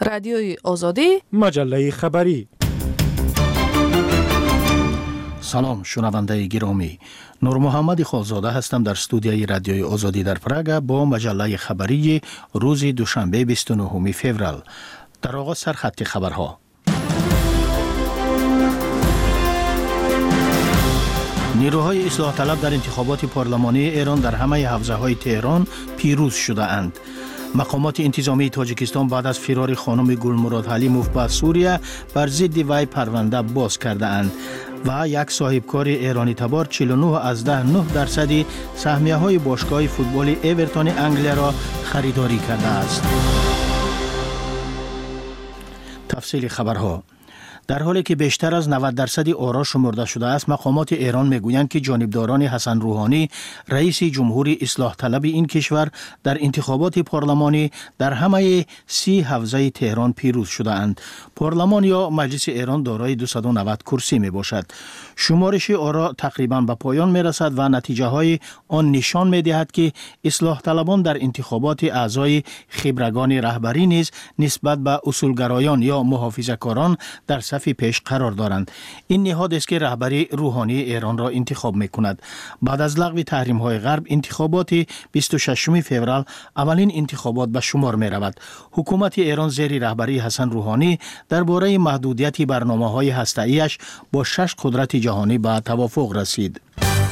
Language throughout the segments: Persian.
رادیوی آزادی، مجله خبری. سلام شنونده گرامی، نور محمد خالزاده هستم در استودیوی رادیوی آزادی در پراگ با مجله خبری روز دوشنبه 29 فوریه. در آغاز سرخط خبرها. نیروهای اصلاح طلب در انتخابات پارلمانی ایران در همه حوزه‌های تهران پیروز شده اند. مقامات انتظامی تاجیکستان بعد از فرار خانم گلمراد حلیموف به سوریه بر ضد وی پرونده باز کرده اند و یک صاحبکار ایرانی تبار 49.9% سهمیه‌های باشگاه فوتبال اورتون انگلیا را خریداری کرده است. تفصیل خبرها. در حالی که بیشتر از 90% آرا شمرده شده است، مقامات ایران میگویند که جانبداران حسن روحانی، رئیس جمهوری اصلاح طلب این کشور، در انتخابات پارلمانی در همه 30 حوزه تهران پیروز شده اند. پارلمان یا مجلس ایران دارای 290 کرسی می باشد. شمارش آرا تقریبا به پایان می رسد و نتیجه های آن نشان می دهد که اصلاح طلبان در انتخابات اعضای خبرگان رهبری نیز نسبت به اصولگرایان یا محافظه‌کاران در صف پیش قرار دارند. این نهاد است که رهبری روحانی ایران را انتخاب می کند. بعد از لغو تحریم های غرب، انتخابات 26 فوریه اولین انتخابات به شمار می رود. حکومت ایران زیر رهبری حسن روحانی درباره محدودیت برنامه‌های هسته‌ایش با 6 قدرت جهانی به توافق رسید.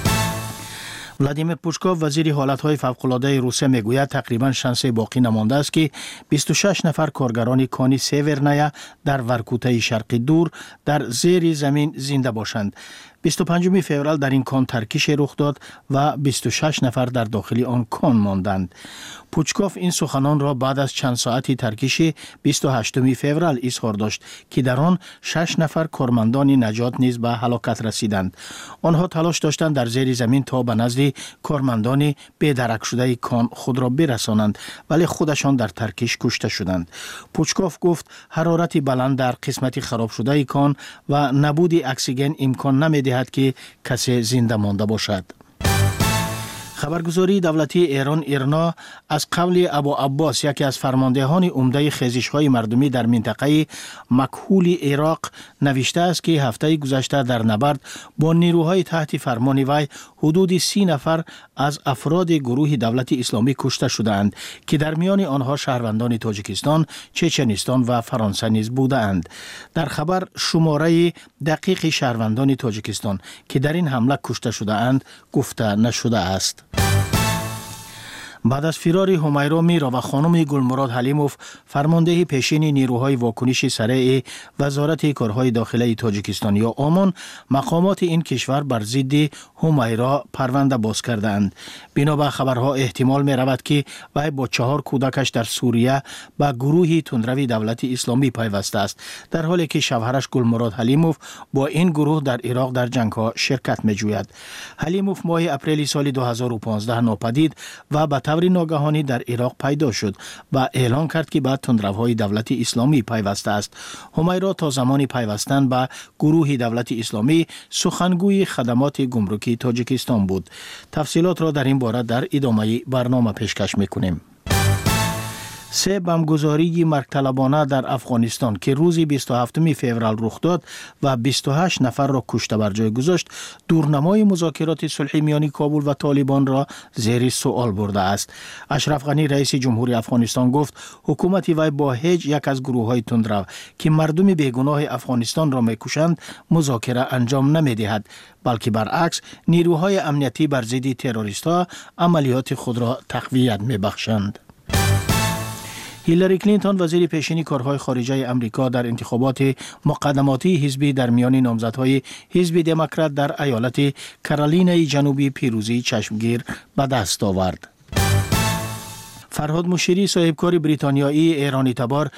ولادیمیر پوشکوف وزیر حالتهای فوق‌العاده روسیه میگوید تقریبا شانس باقی نمانده است که 26 نفر کارگران کانی سیورنایا در ورکوته شرقی دور در زیر زمین زنده باشند. 25 فوریه در این کان ترکیش رخ داد و 26 نفر در داخل آن کان ماندند. پوچکوف این سخنان را بعد از چند ساعتی ترکیش 28 فوریه اظهار داشت که در آن 6 نفر کارمندان نجات نیز به هلاکت رسیدند. آنها تلاش داشتند در زیر زمین تا به نزد کارمندان بی‌درک شده کان خود را برسانند، ولی خودشان در ترکیش کشته شدند. پوچکوف گفت حرارت بلند در قسمت خراب شده کان و نبود اکسیژن امکان نمی‌دهد که کسی زنده مانده باشد. خبرگزاری دولتی ایران ایرنا از قول ابو عباس، یکی از فرماندهان عمده خیزش‌های مردمی در منطقه مکحول عراق، نوشته است که هفته گذشته در نبرد با نیروهای تحت فرمان وی حدود 30 نفر از افراد گروه دولت اسلامی کشته شدند که در میان آنها شهروندان تاجیکستان، چچنستان و فرانسه نیز بودند. در خبر شماره دقیق شهروندان تاجیکستان که در این حمله کشته شده‌اند گفته نشده است. بعد از فرار همیرا میرا و خانم گلمراد حلیموف، فرمانده پیشین نیروهای واکنش سریع وزارت کارهای داخلی تاجیکستان یا آمان، مقامات این کشور بر ضد همیرا پرونده باز کردند. بنابر خبرها احتمال می رود که وی با 4 کودکش در سوریه به گروه تندروی دولت اسلامی پیوسته است، در حالی که شوهرش گلمراد حلیموف با این گروه در عراق در جنگ‌ها شرکت می جوید. حلیموف ماه اپریل سال 2015 ناپدید و به طور ناگهانی در عراق پیدا شد و اعلان کرد که به تندروهای دولت اسلامی پیوسته است. همیرا تا زمان پیوستن به گروه دولت اسلامی سخنگوی خدمات گمرکی تاجیکستان بود. تفصیلات را در این باره در ادامه برنامه پیشکش می‌کنیم. 3 بمبگذاری مرگ‌طلبانه در افغانستان که روز 27 فوریه رخ داد و 28 نفر را کشته بر جای گذاشت، دورنمای مذاکرات صلحی میان کابل و طالبان را زیر سوال برده است. اشرف غنی رئیس جمهوری افغانستان گفت حکومت وی با هیچ یک از گروه‌های تندرو که مردم بیگناه افغانستان را میکشند مذاکره انجام نمی‌دهد، بلکه برعکس نیروهای امنیتی بر ضد تروریست‌ها عملیات خود را تقویت می‌بخشند. هیلاری کلینتون وزیر پیشین کارهای خارجه امریکا در انتخابات مقدماتی حزبی در میان نامزدهای حزب دموکرات در ایالت کارولینای جنوبی پیروزی چشمگیر به دست آورد. فرهاد مشیری صاحبکار بریتانیایی ایرانی تبار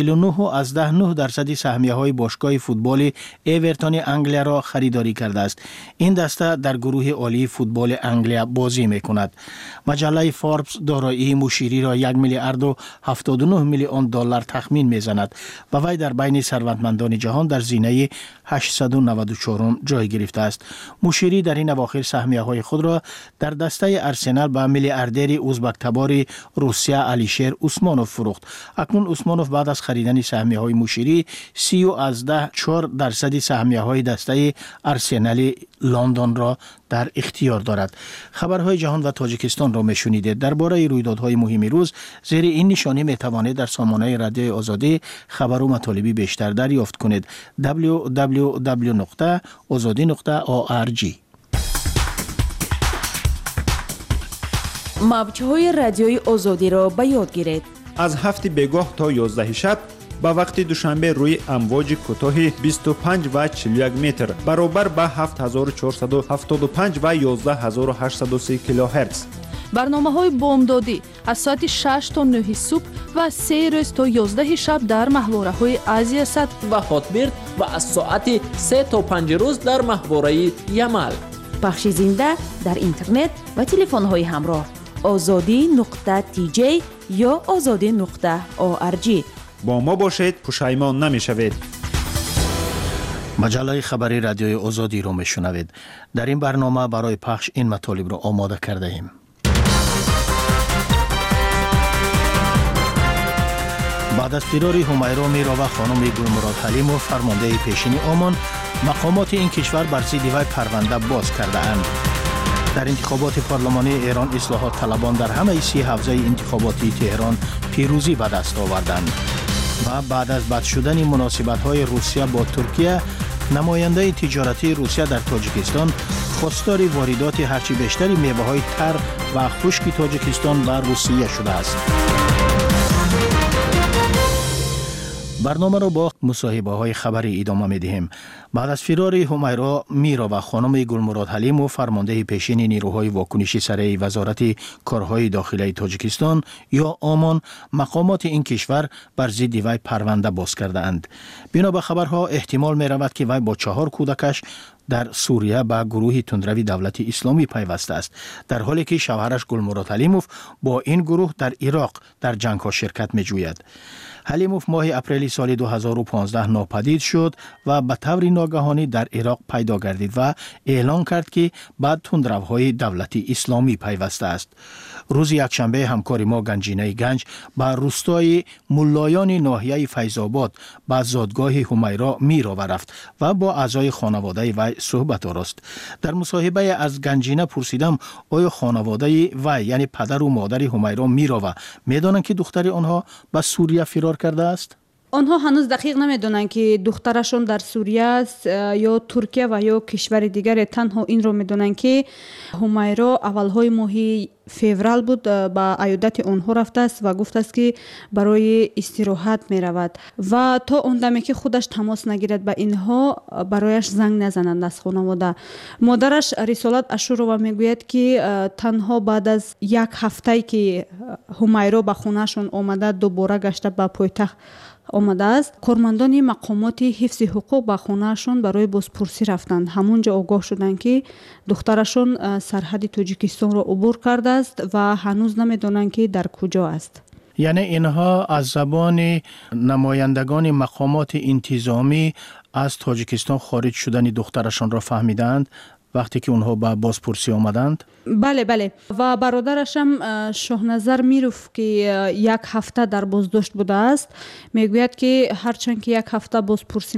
49.9% سهمیه‌های باشگاه فوتبال اورتون انگلیا را خریداری کرده است. این دسته در گروه عالی فوتبال انگلیا بازی می‌کند. مجله فوربس دارایی مشیری را 1.79 میلیارد دلار تخمین می‌زند و وی در بین ثروتمندان جهان در زینه 894 جای گرفته است. مشیری در این اواخر سهمیه‌های خود را در دسته ارسنال با میلیاردر ازبک تبار روسیه علیشیر عثمانوف فروخت. اکنون عثمانوف بعد از خریدن سهمیه‌های مشیری 30.4% سهمیه‌های دسته ارسنال لندن را در اختیار دارد. خبرهای جهان و تاجیکستان را میشنیدید. درباره رویدادهای مهم روز زیر این نشانی میتوانید در سامانه رادیو آزادی خبر و مطالبی بیشتر دریافت کنید. www.azadi.org. موج‌های رادیوی آزادی را به یاد گیرید. از 7 بگاه تا 11 شب با وقت دوشنبه روی امواج کوتاه 25 و 41 متر برابر با 7475 و 11830 کیلوهرتز. برنامه‌های بامدادی از ساعت 6 تا 9 صبح و 3 روز تا 11 شب در محوره‌های آسیا صد و هاتبرد و از ساعت 3 تا 5 روز در محوره یمل. پخش زنده در اینترنت و تلفن‌های همراه azadi.tj یا azadi.org. با ما باشید، پشیمان نمی‌شوید. مجله خبری رادیوی آزادی را میشنوید. در این برنامه برای پخش این مطالب را آماده کرده ایم. بعد از فرار همیرا میروا خانم گلمراد حلیموف فرمانده پیشین عمان، مقامات این کشور بر ضد وی پرونده باز کرده اند. در انتخابات پارلمانی ایران اصلاحات طلبان در همه 3 حوزه انتخاباتی تهران پیروزی به دست آوردند و بعد از بد شدن مناسبت‌های روسیه با ترکیه، نماینده تجارتی روسیه در تاجیکستان خواستار واردات هرچی بیشتری میوه‌های تر و خشک تاجیکستان به روسیه شده است. برنامه را با مصاحبه‌های خبری ادامه می‌دهیم. بعد از فرار همیرا میرا و خانم گلمراد حلیموف فرمانده پیشین نیروهای واکنشی سریع وزارت کارهای داخلی تاجیکستان یا عمان، مقامات این کشور بر ضد وی پرونده باز کرده اند. بنا به خبرها احتمال می‌رود که وی با 4 کودکش در سوریه به گروه تندروی دولت اسلامی پیوسته است، در حالی که شوهرش گلمراد حلیموف با این گروه در عراق در جنگ‌ها شرکت می‌جوید. حلیموف ماه اپریل سال 2015 ناپدید شد و به طور ناگهانی در عراق پیدا گردید و اعلان کرد که بعد تندروهای دولت اسلامی پیوسته است. روز یکشنبه همکار ما گنجینه گنج به روستای ملایان ناحیه فیض‌آباد به زادگاه همیرا میرا رفت و با اعضای خانواده وی صحبت آورد. در مصاحبه از گنجینه پرسیدم آیا خانواده وی یعنی پدر و مادر همیرا میرا میدانند که دختر آنها به سوریه فرار کرده است؟ آنها هنوز دقیق نمیدونن که دخترشون در سوریه است یا ترکیه و یا کشور دیگر. تنها این رو میدونن که همیرا اولهای ماه فوریه بود با عیادت آنها رفته است و گفته است که برای استراحت می رود و تا اون دمی که خودش تماس نگیرد به اینها برایش زنگ نزنند از خانواده. مادرش رسالت اشورова میگوید که تنها بعد از 1 هفته که همیرا به خونهشون آمده دوباره گشته به پایتخت آمده است، کارمندان مقامات حفظ حقوق به خونهشون برای بازپرسی رفتند. همونجا آگاه شدند که دخترشون سرحد تاجیکستان را عبور کرده است و هنوز نمیدونند که در کجا است. یعنی اینها از زبان نمایندگان مقامات انتظامی از تاجیکستان خارج شدن دخترشان را فهمیدند وقتی که اونها به بازپرسی آمدند؟ بله و برادرش هم شاهنظر میروف که 1 هفته در بازداشت بوده است میگوید که هرچند که 1 هفته بازپرسی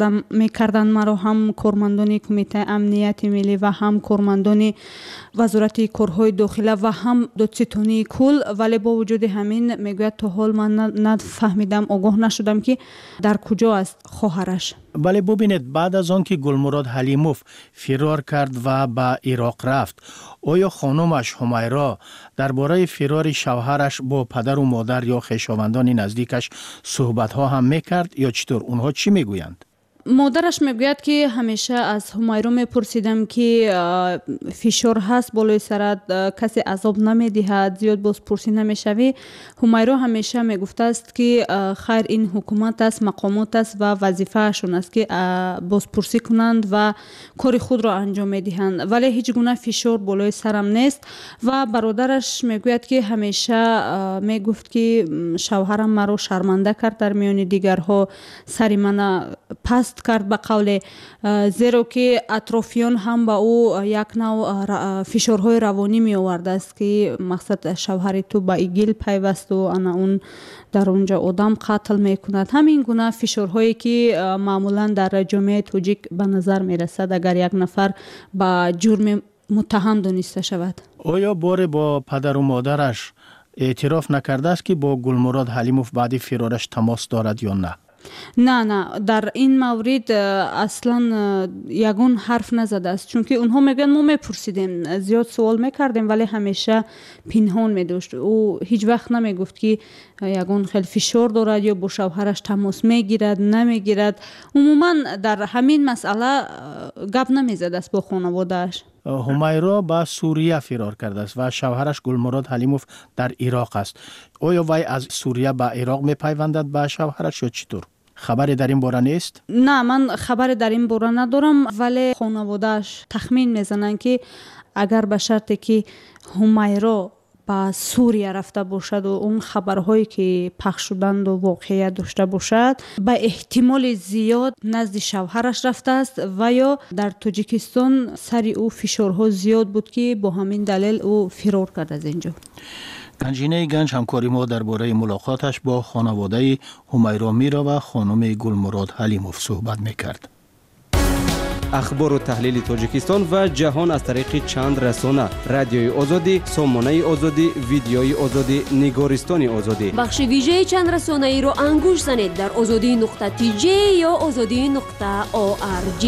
میکردن مرا هم کارمندان کمیته امنیت ملی و هم کارمندان وزارت کارهای داخلی و هم دادستانی کل، ولی با وجود همین میگوید تا حال من نفهمیدم، آگاه نشدم که در کجا است خواهرش. بله ببینید، بعد از آن که گلمراد حلیموف فرار کرد و به عراق رفت، آیا خانمش همیرا درباره فرار شوهرش با پدر و مادر یا خویشاوندان نزدیکش صحبت ها هم میکرد یا چطور؟ اونها چی میگویند؟ مادرش میگوید که همیشه از همیرا میپرسیدم که فشار هست بالای سرت، کسی عذاب نمیدهد، زیاد بازپرسی نمیشوی؟ همیرا همیشه میگفته است که خیر این حکومت است، مقامات است و وظیفه شون است که بازپرسی کنند و کار خود را انجام میدهند، ولی هیچ گونه فشار بالای سرم نیست. و برادرش میگوید که همیشه میگفت که شوهرم مرا شرمنده کرد در میان دیگرها، سری من پست رفت کرد به قول زیرا که اطرافیان هم به او یک نوع فشارهای روانی می آورده است که مقصد شوهر تو به ایگیل پیوست و اون در اونجا آدم قتل می کند. همین گونه فشارهایی که معمولا در جامعه توجیک به نظر می رسد اگر یک نفر به جرم متهم دانسته شود. آیا بار با پدر و مادرش اعتراف نکرده است که با گلمراد حلیموف بعد فرارش تماس دارد یا نه؟ نه در این مورد اصلا یگون حرف نزده است، چون که اونها میگن ما میپرسیدیم، زیاد سوال میکردیم ولی همیشه پنهان میداشت. او هیچ وقت نمیگفت که یگون خیلی فشار دارد یا با شوهرش تماس میگیرد نمیگیرد. عموما در همین مسئله گپ نمیزد است با خانواده‌اش. همیرا به سوریه فرار کرده است و شوهرش گلمراد حلیموف در عراق است. آیا وی از سوریه به عراق میپیوندد به شوهرش یا چطور؟ خبری در این باره نیست؟ نه، من خبری در این باره ندارم، ولی خانواده‌اش تخمین میزنن که اگر به شرطی که همیرا به سوریه رفته باشد و اون خبرهایی که پخش شدند و واقعیت داشته باشد، به احتمال زیاد نزد شوهرش رفته است و یا در تاجیکستان سر او فشارها زیاد بود که با همین دلیل او فرار کرد از اینجا. گنجینه گنج همکاری ما درباره ملاقاتش با خانواده همیرا میرا و خانم گلمراد حلیموف صحبت میکرد. اخبار و تحلیل تاجیکستان و جهان از طریق چند رسانه: رادیوی آزادی، سامانه آزادی، ویدیوی آزادی، نگارستان آزادی. بخش ویژه چند رسانه ای را انگوش زنید در azadi.tj یا azadi.org.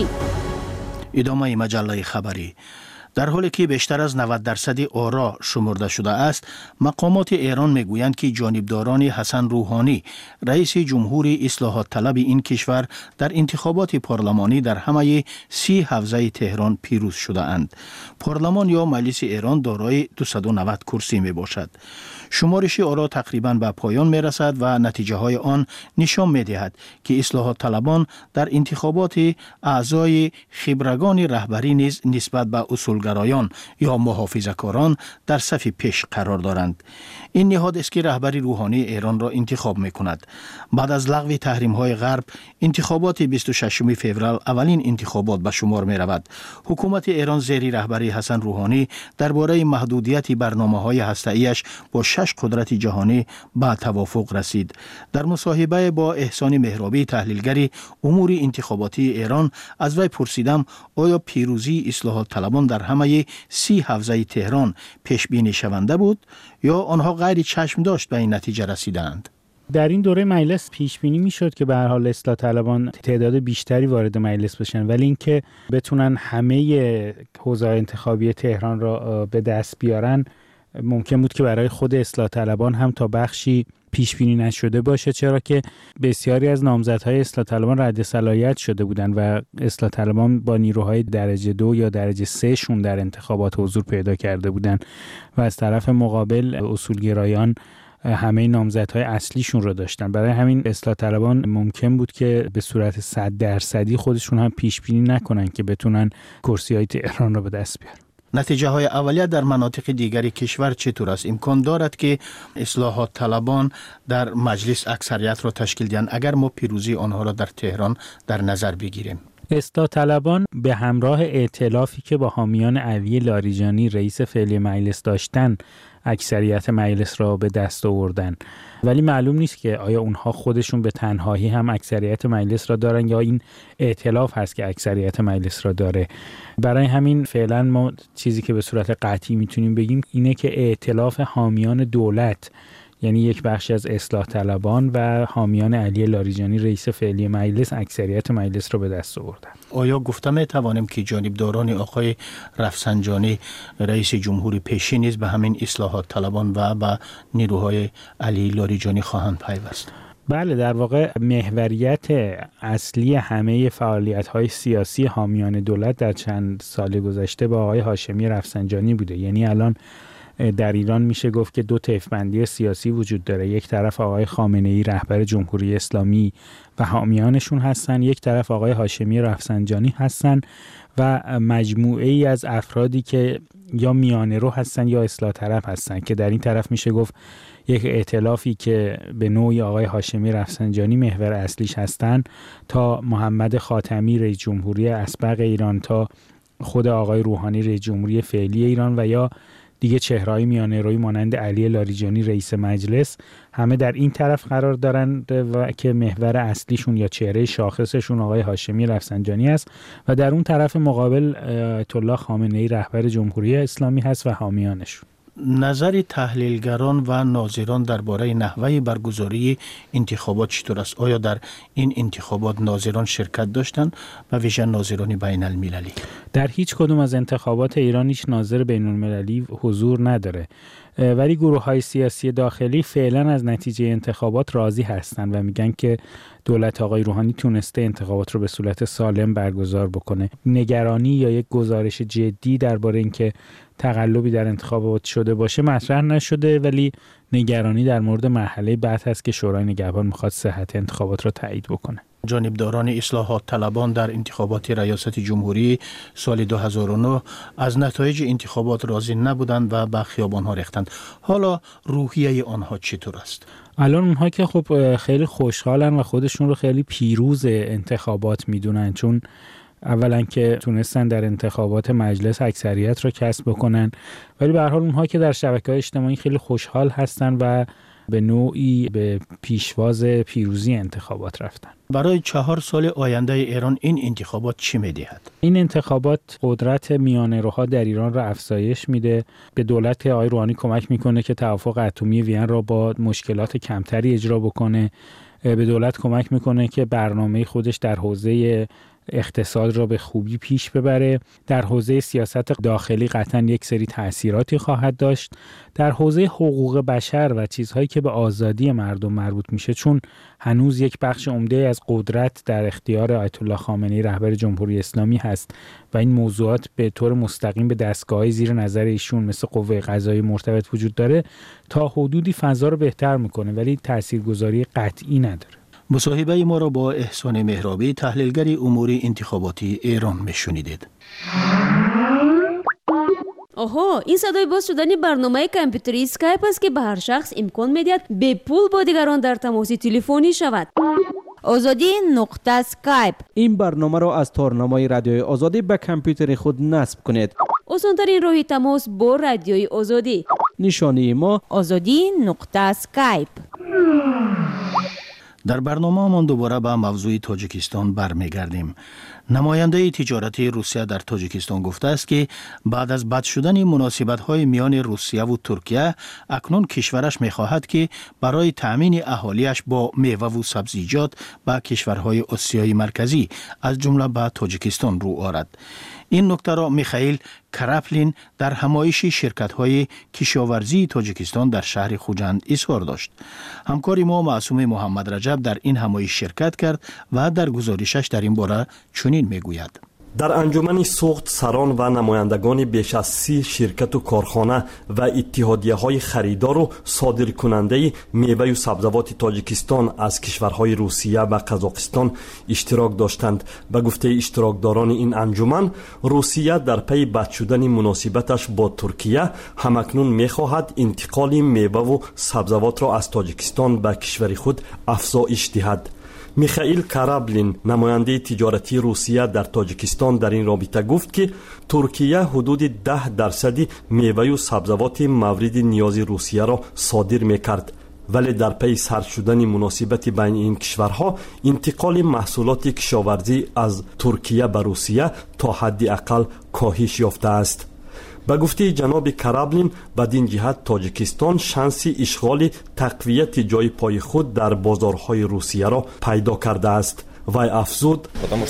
ادامه مجله خبری. در حالی که بیشتر از 90% آرا شمرده شده است، مقامات ایران میگویند که جانبداران حسن روحانی، رئیس جمهوری اصلاحات طلب این کشور، در انتخابات پارلمانی در همه 30 حوزه تهران پیروز شده اند. پارلمان یا مجلس ایران دارای 290 کرسی می باشد. شمارش آرا تقریباً به پایان می رسد و نتیجه های آن نشان می دهد که اصلاحات طلبان در انتخابات اعضای خبرگان رهبری نیز نسبت به اصولگرایان یا محافظه‌کاران در صف پیش قرار دارند. این نهاد است که رهبری روحانی ایران را انتخاب می کند. بعد از لغو تحریم های غرب، انتخابات 26 فوریه اولین انتخابات به شمار می رود. حکومت ایران زیر رهبری حسن روحانی درباره محدودیت برنامه‌های هسته‌ایش با 6 قدرت جهانی به توافق رسید. در مصاحبه با احسان مهرابی تحلیلگر امور انتخاباتی ایران از وی پرسیدم آیا پیروزی اصلاحات طلبان در همه 30 حوزه تهران پیش بینی شونده بود یا آنها غیر چشم داشت به این نتیجه رسیدند؟ در این دوره مجلس پیش بینی میشد که به هر حال اصلاح طلبان تعداد بیشتری وارد مجلس بشن، ولی اینکه بتونن همه حوزه انتخابی تهران را به دست بیارن ممکن بود که برای خود اصلاح طلبان هم تا بخشی پیش بینی نشده باشه، چرا که بسیاری از نامزدهای اصلاح طلبان رد صلاحیت شده بودند و اصلاح طلبان با نیروهای درجه 2 یا درجه 3 شون در انتخابات حضور پیدا کرده بودند و از طرف مقابل اصولگرایان همه نامزدهای اصلیشون رو داشتن. برای همین اصلاح طلبان ممکن بود که به صورت 100% خودشون هم پیش بینی نکنن که بتونن کرسی‌های تهران رو به دست بیارن. نتیجه های اولیه در مناطق دیگری کشور چطور است؟ امکان دارد که اصلاحات طلبان در مجلس اکثریت را تشکیل دهند اگر ما پیروزی آنها را در تهران در نظر بگیریم؟ اصلاح طلبان به همراه ائتلافی که با حامیان علی لاریجانی رئیس فعلی مجلس داشتن اکثریت مجلس را به دست آوردن، ولی معلوم نیست که آیا اونها خودشون به تنهایی هم اکثریت مجلس را دارن یا این ائتلاف هست که اکثریت مجلس را داره. برای همین فعلا ما چیزی که به صورت قطعی میتونیم بگیم اینه که ائتلاف حامیان دولت، یعنی یک بخش از اصلاح طلبان و حامیان علی لاریجانی رئیس فعلی مجلس، اکثریت مجلس را به دست آوردن. آیا گفته می توانیم که جانبداران آقای رفسنجانی رئیس جمهوری پیشین نیز به همین اصلاحات طلبان و به نیروهای علی لاریجانی خواهند پیوست؟ بله، در واقع محوریت اصلی همه فعالیت‌های سیاسی حامیان دولت در چند سال گذشته با آقای هاشمی رفسنجانی بوده. یعنی الان در ایران میشه گفت که دو طیف‌بندی سیاسی وجود داره. یک طرف آقای خامنه‌ای رهبر جمهوری اسلامی و حامیانشون هستن، یک طرف آقای هاشمی رفسنجانی هستن و مجموعه ای از افرادی که یا میانه رو هستن یا اصلاح طلب هستن، که در این طرف میشه گفت یک ائتلافی که به نوعی آقای هاشمی رفسنجانی محور اصلیش هستن تا محمد خاتمی رئیس جمهوری اسبق ایران، تا خود آقای روحانی رئیس جمهوری فعلی ایران و یا دیگه چهره‌های میانه روی مانند علی لاریجانی رئیس مجلس، همه در این طرف قرار دارن و که محور اصلیشون یا چهره شاخصشون آقای هاشمی رفسنجانی است و در اون طرف مقابل آیت الله خامنه‌ای رهبر جمهوری اسلامی هست و حامیانشون. نظر تحلیلگران و ناظران درباره نحوه برگزاری انتخابات چطور است؟ آیا در این انتخابات ناظران شرکت داشتند و ویژه ناظران بین المللی؟ در هیچ کدوم از انتخابات ایران هیچ ناظر بین المللی حضور نداره، ولی گروه‌های سیاسی داخلی فعلا از نتیجه انتخابات راضی هستند و میگن که دولت آقای روحانی تونسته انتخابات رو به صورت سالم برگزار بکنه. نگرانی یا یک گزارش جدی درباره اینکه تقلبی در انتخابات شده باشه مطرح نشده، ولی نگرانی در مورد مرحله بعد هست که شورای نگهبان میخواد صحت انتخابات رو تایید بکنه. جانبداران اصلاحات طلبان در انتخابات ریاست جمهوری سال 2009 از نتایج انتخابات راضی نبودند و به خیابان‌ها ریختند. حالا روحیه آنها چطور است؟ الان اونها که خب خیلی خوشحالن و خودشون رو خیلی پیروز انتخابات میدونن، چون اولا که تونستن در انتخابات مجلس اکثریت رو کسب بکنن، ولی به هر حال اونها که در شبکه‌های اجتماعی خیلی خوشحال هستن و به نوعی به پیشواز پیروزی انتخابات رفتن. برای 4 سال آینده ایران این انتخابات چی می‌دهد؟ این انتخابات قدرت میانه روها در ایران را افزایش میده، به دولت آقای روحانی کمک میکنه که توافق اتمی وین را با مشکلات کمتری اجرا بکنه، به دولت کمک میکنه که برنامه خودش در حوزه اقتصاد را به خوبی پیش ببره، در حوزه سیاست داخلی قطعاً یک سری تأثیراتی خواهد داشت، در حوزه حقوق بشر و چیزهایی که به آزادی مردم مربوط میشه، چون هنوز یک بخش عمده از قدرت در اختیار آیت الله خامنه‌ای رهبر جمهوری اسلامی هست و این موضوعات به طور مستقیم به دستگاه‌های زیر نظر ایشون مثل قوه قضاییه مرتبط وجود داره، تا حدودی فضا رو بهتر میکنه ولی تاثیرگذاری قطعی نداره. مصاحبه ما را با احسان مهرابی تحلیلگر امور انتخاباتی ایران میشنیدید. این صدای باز شدن برنامه کامپیوتری اسکایپ است که به هر شخص امکان میدهد به پول با دیگران در تماس تلفنی شود. azadi.skype. این برنامه را از تارنمای رادیوی آزادی به کامپیوتر خود نصب کنید. آسان‌ترین راه تماس با رادیوی آزادی. نشانی ما azadi.skype. در برنامه ما دوباره به موضوع تاجیکستان برمیگردیم. نماینده تجارتی روسیه در تاجیکستان گفته است که بعد از بد شدن مناسبت‌های میان روسیه و ترکیه، اکنون کشورش می‌خواهد که برای تأمین اهالیش با میوه و سبزیجات به کشورهای آسیای مرکزی از جمله به تاجیکستان رو آورد. این نکته را میخائیل کراپلین در همایش شرکت‌های کشاورزی تاجیکستان در شهر خوجند اظهار داشت. همکار ما معصوم محمد رجب در این همایش شرکت کرد و در گزارشش در این باره چنین میگوید: در انجمن سوخت سران و نمایندگان بیش از 30 شرکت و کارخانه و اتحادیه‌های خریدار و صادرکننده میوه و سبزیجات تاجیکستان از کشورهای روسیه و قزاقستان اشتراک داشتند. به گفته اشتراکداران این انجمن، روسیه در پی بد شدن مناسبتش با ترکیه همکنون می‌خواهد انتقال میوه و سبزیجات را از تاجیکستان به کشور خود افزایش دهد. میخائیل کراپلین، نماینده تجارتی روسیه در تاجیکستان، در این رابطه گفت که ترکیه حدود 10% میوه و سبزیجات مورد نیاز روسیه را صادر میکرد، ولی در پی سرد شدن مناسبت بین این کشورها، انتقال محصولات کشاورزی از ترکیه به روسیه تا حد اقل کاهش یافته است. به گفته جناب کراپلین، بدین جهت تاجیکستان شانس اشغال تقویت جای پای خود در بازارهای روسیه را پیدا کرده است. وی افزود: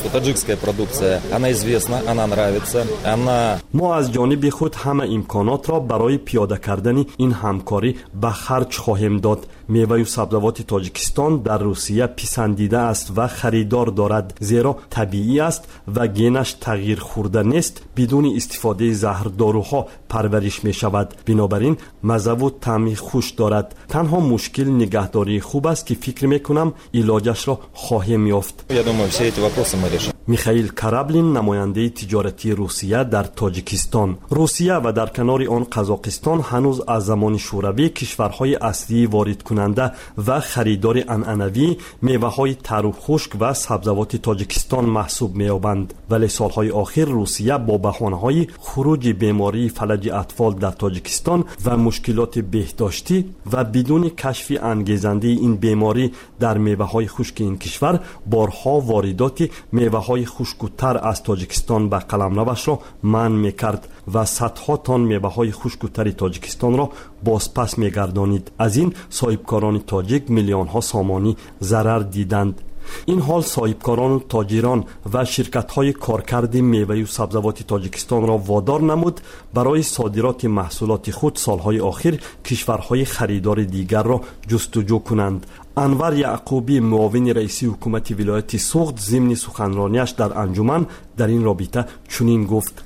ما از جانب خود همه امکانات را برای پیاده کردن این همکاری به خرج خواهیم داد. میوه و سبزوات تاجیکستان در روسیه پسندیده است و خریدار دارد، زیرا طبیعی است و گنش تغییر خورده نیست، بدون استفاده زهرداروها پرورش می شود. بنابراین مزه و طعم خوش دارد. تنها مشکل نگهداری خوب است که فکر می کنم علاجش را خواهیم یافت. میخائیل کارابلین، نماینده تجارتی روسیه در تاجیکستان. روسیه و در کنار آن قزاقستان هنوز از زمان شوروی کشورهای اصلی وارد کننده و خریدار عنعنوی میوه‌های تر و خشک و سبزوات تاجیکستان محسوب می‌یابند، ولی سالهای اخیر روسیه با بهانه‌های خروج بیماری فلج اطفال در تاجیکستان و مشکلات بهداشتی و بدون کشف انگیزنده این بیماری در میوه‌های خشک این کشور بارها واردات میوه‌های خشک‌تر از تاجیکستان به قلمروش را منع می‌کرد و صدها تن میوه‌های خشک‌تر تاجیکستان را بازپس می‌گردانید. از این صاحبکاران تاجیک میلیون‌ها سامانی ضرر دیدند. این حال صاحبکاران و تاجران و شرکت‌های کارکرد میوه و سبزوات تاجیکستان را وادار نمود برای صادرات محصولات خود سالهای اخیر کشورهای خریدار دیگر را جستجو کنند. انور یعقوبی، معاون رئیس حکومت ولایت سوخت، ضمن سخنرانیش در انجمن در این رابطه چنین گفت: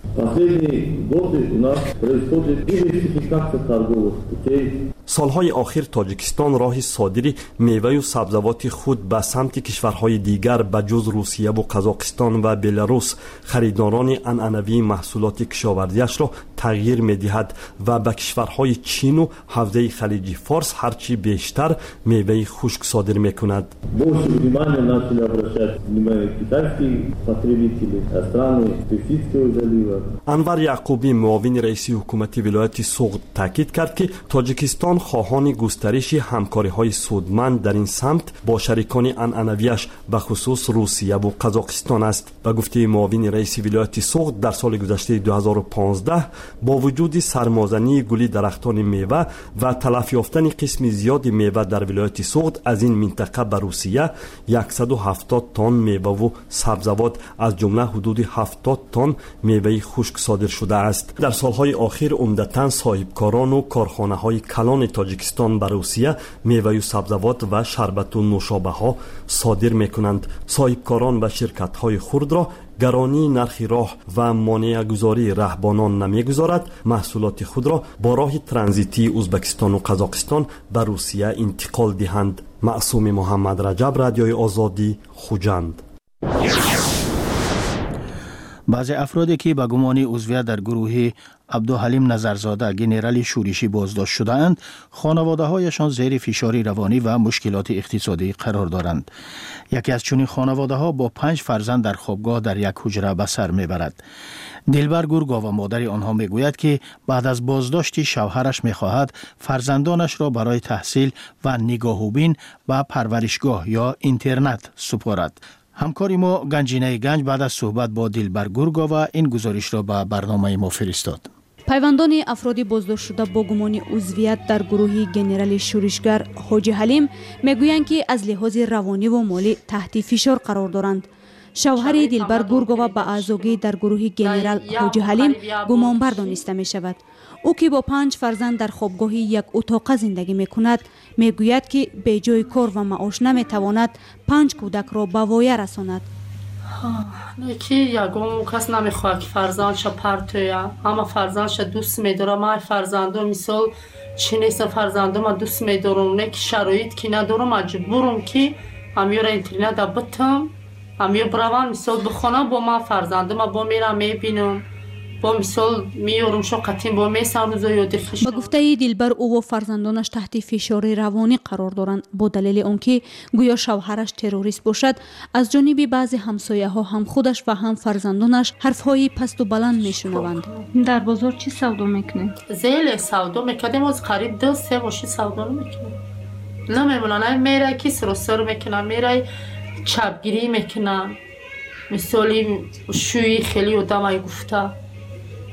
سالهای آخر تاجیکستان راه صادری میوه و سبزوات خود به سمت کشورهای دیگر به جز روسیه و قزاقستان و بلاروس خریداران عنعنوی محصولات کشاورزیش را تغییر می‌دهد و به کشورهای چین و حوزه خلیج فارس هرچی بیشتر میوه خشک صادر می‌کند. انور یعقوبی، معاون رئیس حکومت ولایت سوخت، تاکید کرد که تاجیکستان خواهان گسترش همکاری‌های سودمند در این سمت با شریکان عنعنویش به خصوص روسیه و قزاقستان است. به گفته معاون رئیس ولایت سوخت، در سال گذشته 2015 با وجود سرمازنی گلی درختان میوه و تلف یافتن قسم زیاد میوه در ولایت سوخت از این منطقه به روسیه 170 تن میوه و سبزوات از جمله حدود 70 تن میوه خشک صادر شده است. در سالهای اخیر عمدتاً صاحبکاران و کارخانه‌های کلان تاجیکستان به روسیه میوه و سبزوات و شربت و نوشابه ها صادر میکنند. صاحبکاران و شرکت‌های خرد را گرانی نرخ راه و مانع گذاری رهبانان نمیگذارد محصولات خود را با راه ترانزیتی ازبکستان و قزاقستان به روسیه انتقال دهند. معصوم محمد رجب، رادیوی آزادی، خوجند. بعضی افرادی که به گمان عضویت در گروه عبدالحلیم نظرزاده گنرال شورشی بازداشت شده‌اند، خانواده‌هایشان زیر فشار روانی و مشکلات اقتصادی قرار دارند. یکی از چنین خانواده‌ها با 5 فرزند در خوابگاه در یک حجره به سر می‌برد. دلبر گورگاوا مادر آنها میگوید که بعد از بازداشت شوهرش می‌خواهد فرزندانش را برای تحصیل و نگاهوبین به پرورشگاه یا اینترنت سپارد. همکاری ما گنجینه گنج بعد از صحبت با دلبر گورگاوا این گزارش را به برنامه ما فرستاد. پیوندان افرادی بازداشت شده با گمان عضویت در گروه گنرال شورشگر حاجی حلیم میگویند که از لحاظ روانی و مالی تحت فشار قرار دارند. شوهر دلبر گورگاوا به اعضاگی در گروه گنرال حاجی حلیم گمانبر دانسته می شود. او که با 5 فرزند در خوابگاه یک اتاق زندگی می کند میگوید که به جای کار و معاش نمی تواند 5 کودک را به وایه رساند. یکی یگم کس نمیخواد که فرزندش پرتویه، اما فرزندش دوست میداره. من فرزندم مثال چی نیست، فرزندم دوست میدارم، نه که شرایط که ندارم مجبورم که همیور اینترنت بتم همیور بروم مثال بخونم با من فرزندم با میرم میبینم با مثال میارم شو قطیم با میسم روزا یاد خش. با گفته دلبر او و فرزندانش تحت فشار روانی قرار دارند با دلیل آنکه گویا شوهرش تروریست باشد. از جانب بعضی همسایه ها هم خودش و هم فرزندانش حرفهای پست و بلند میشنوند. در بازار چی سودا میکنید؟ زیل سودا میکردیم از قریب 2-3 ماشین سودا میکنیم. نمیمونن میره کی سر میکنن، میره چپگیری میکنن، مثالی شوی خیلی آدمای گفته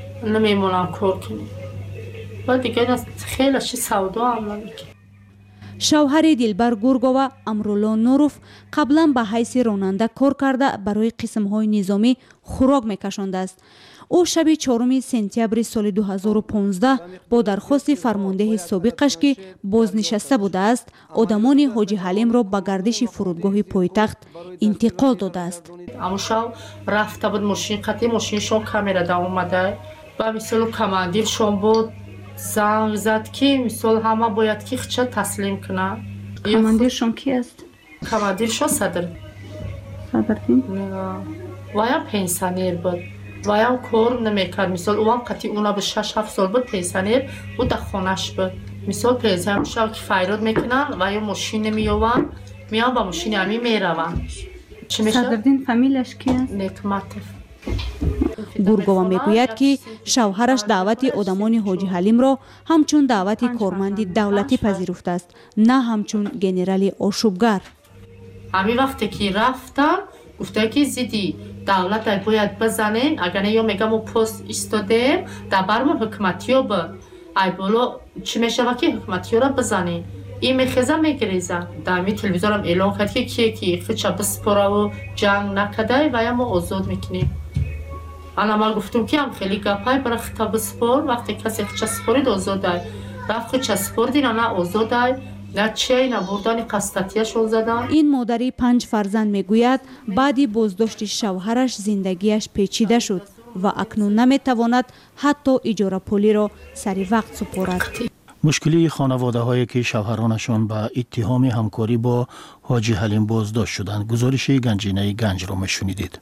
نمیمونم کار کنیم و دیگه خیلی چی سودا هم نمیکنیم. شوهر دلبر گورگاوا امرالله نوروف قبلا به حیث راننده کار کرده برای قسم‌های نظامی خوراک میکشانده است. او شب 4 سپتامبر سال 2015 با درخواست فرمانده سابقش که بازنشسته بوده است آدمان حاجی حلیم را به گردش فرودگاه پایتخت انتقال داده است. اما شب رفته بود ماشین قطعی ماشینشون کامera دا اومده و مثل کماندیرشون بود زنگ زد که مثل همه باید که خچه تسلیم کنه. کماندیرشون کی است؟ کماندیرشون صدردین و یا پنسانیر بود و یا کار نمیکرد. مثل اوان قطعی اونا به 6-7 سال بود پنسانیر بود در خونش بود. مثل پنسانیر شد که فیراد میکنن و یا ماشین میوان میان با ماشین همی میروان. صدردین فامیلش کی است؟ نکمتف. گورگاوا میگوید که شوهرش دعوت آدمان حاجی حلیم را همچون دعوت کارمند دولتی پذیرفته است، نه همچون گنرال آشوبگر. همین وقتی که رفتم گفته که زیدی دولت باید بزنین، اگر نه یا میگم و پست ایستادیم در برمون حکمتی ها با ای بولو چی میشه که حکمتی ها را بزنین. این میخیزه میگریزه در می تلویزیونم اعلان کرد که کی خودش بسپره و جنگ نکده و یا ما آزاد میکنیم. انا ما گفتم که هم خیلی گپای برای خطاب سپور وقتی کسی خودش سپورید آزاده رفت خودش سپوردین نه آزاده نه چی نه بردن قسطتیشون زدن. این مادری 5 فرزند میگوید بعدی بازداشت شوهرش زندگیش پیچیده شد و اکنون نمیتواند حتی اجاره پولی را سری وقت سپارد. مشکلی خانواده هایی که شوهرانشان به اتهام همکاری با حاجی حلیم بازداشت شدند. گزارش گنجینه گنج را میشنیدید.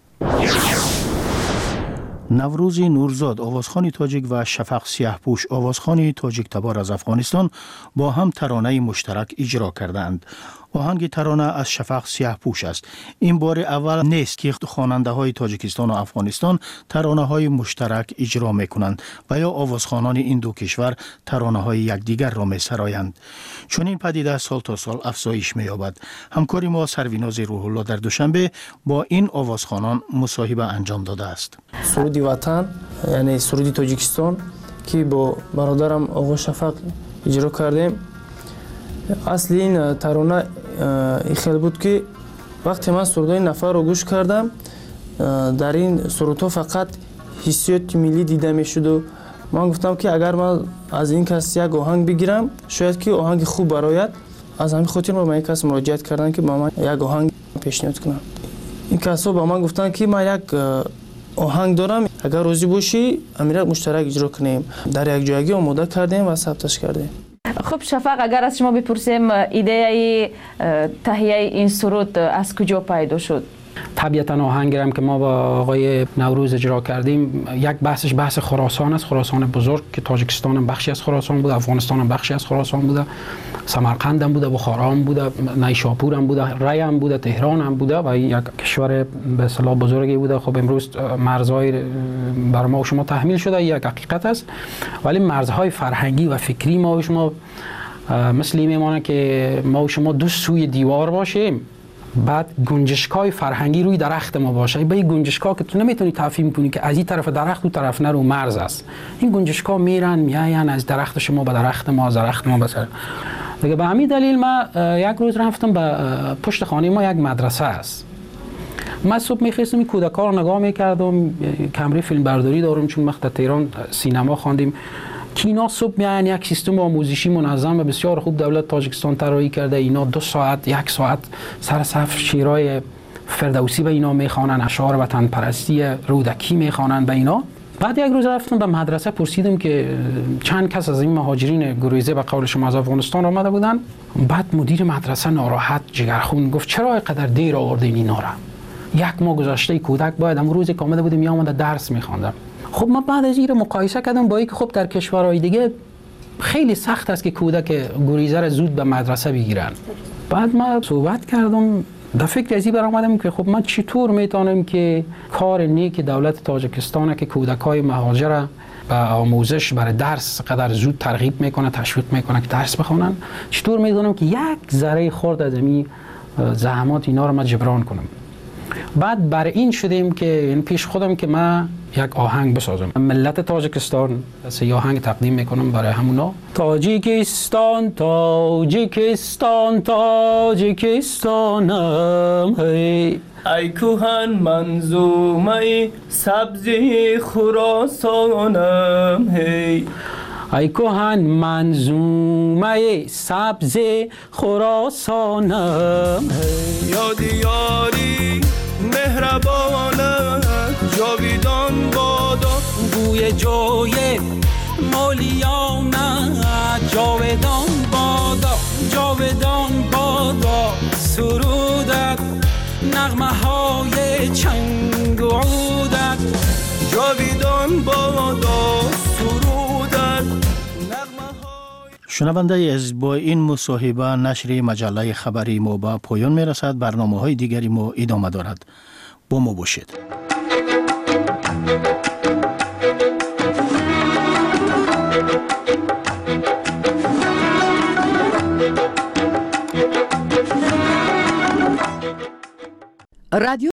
نوروز نورزاد آوازخوان تاجیک و شفق سیاهپوش آوازخوان تاجیک تبار از افغانستان با هم ترانه مشترک اجرا کردند. آهنگ ترانه از شفق سیاهپوش است. این بار اول نیست که خواننده های تاجیکستان و افغانستان ترانه های مشترک اجرا می کنند و یا آوازخوانان این دو کشور ترانه های یکدیگر را می سرایند. چون این پدیده سال تا سال افزایش می یابد. همکاری ما سرویناز روح الله در دوشنبه با این آوازخوانان مصاحبه انجام داده است. سرودی وطن یعنی سرودی تاجیکستان که با برادرم آقا شفق اجرا کردیم. اصلی این ترانه خیلی بود که وقتی من سرودای نفر رو گوش کردم در این سرودها فقط حسیات ملی دیده می شد و من گفتم که اگر من از این کس یک آهنگ بگیرم شاید که آهنگ خوب برایت. از همین خاطر من یک کس مراجعت کردن که با من یک آهنگ پیشنهاد کنم. این کسا با من گفتن که من یک آهنگ دارم اگر راضی باشی امیرک مشترک اجرا کنیم. در یک جایگی آماده کردیم و ثبتش کردیم. خب شفق اگر از شما بپرسیم ایده تهیه این سرود از کجا پیدا شد؟ طبیعتا آهنگی هم که ما با آقای نوروز اجرا کردیم یک بحثش بحث خراسان است. خراسان بزرگ که تاجیکستان هم بخشی از خراسان بوده، افغانستان هم بخشی از خراسان بوده، سمرقند هم بوده، بخارا هم بوده، نیشاپور هم بوده، ری هم بوده، تهران هم بوده و یک کشور به اصطلاح بزرگی بوده. خب امروز مرزهای بر ما و شما تحمیل شده، یک حقیقت است، ولی مرزهای فرهنگی و فکری ما و شما مثل این میمانه که ما و شما دو سوی دیوار باشیم، بعد گنجشکای فرهنگی روی درخت ما باشه. به این گنجشکا که تو نمیتونی تفهیم کنی که از این طرف درخت و طرف نه رو مرز است. این گنجشکا میرن میاین از درخت شما به درخت ما، از درخت ما به سر. دیگه به همین دلیل ما یک روز رفتم به پشت خانه ما یک مدرسه است. من صبح میخواستم این کودکا رو نگاه میکردم، کمره فیلم برداری دارم چون وقت تهران سینما خواندیم که اینا صبح میان یک سیستم آموزشی منظم و بسیار خوب دولت تاجیکستان طراحی کرده. اینا 2 ساعت 1 ساعت سر صف شعرهای فردوسی به اینا میخوانن، اشعار وطن پرستی رودکی میخوانن به اینا. بعد یک روز رفتم به مدرسه پرسیدم که چند کس از این مهاجرین گریزه به قول شما از افغانستان آمده بودن. بعد مدیر مدرسه ناراحت جگرخون گفت چرا اینقدر دیر آوردین اینا را؟ 1 ماه گذشته کودک باید امروز که آمده بودیم میامد درس میخواندم. خب من بعد از این مقایسه کردم با اینکه خب در کشورهای دیگه خیلی سخت است که کودک گریزه را زود به مدرسه بگیرن. بعد من صحبت کردم، در فکر از این برآمدم که خب من چطور میتونم که کار نیک دولت تاجیکستان که کودکای مهاجر به آموزش برای درس قدر زود ترغیب میکنه، تشویق میکنه که درس بخونن، چطور میدونم که یک ذره خرد از این زحمات اینا رو من جبران کنم. بعد بر این شدیم که این پیش خودم که من یک آهنگ بسازم. ملت تاجیکستان یه آهنگ تقدیم میکنم برای همونا. تاجیکستان تاجیکستان تاجیکستانم هی ای کوهن منظومه سبزی خراسانم هی ای کوهن منظومه سبزی خراسانم هی یادی یاری مهربانت جاویدان بادا بوی جای مولیانت جاودان بادا جاودان بادا سرودت نغمه های چنگ و عودت جاویدان بادا سرودت. شنونده از با این مصاحبه نشر مجله خبری ما به پایان می رسد. برنامه های دیگری ما ادامه دارد. با ما باشید. رادیو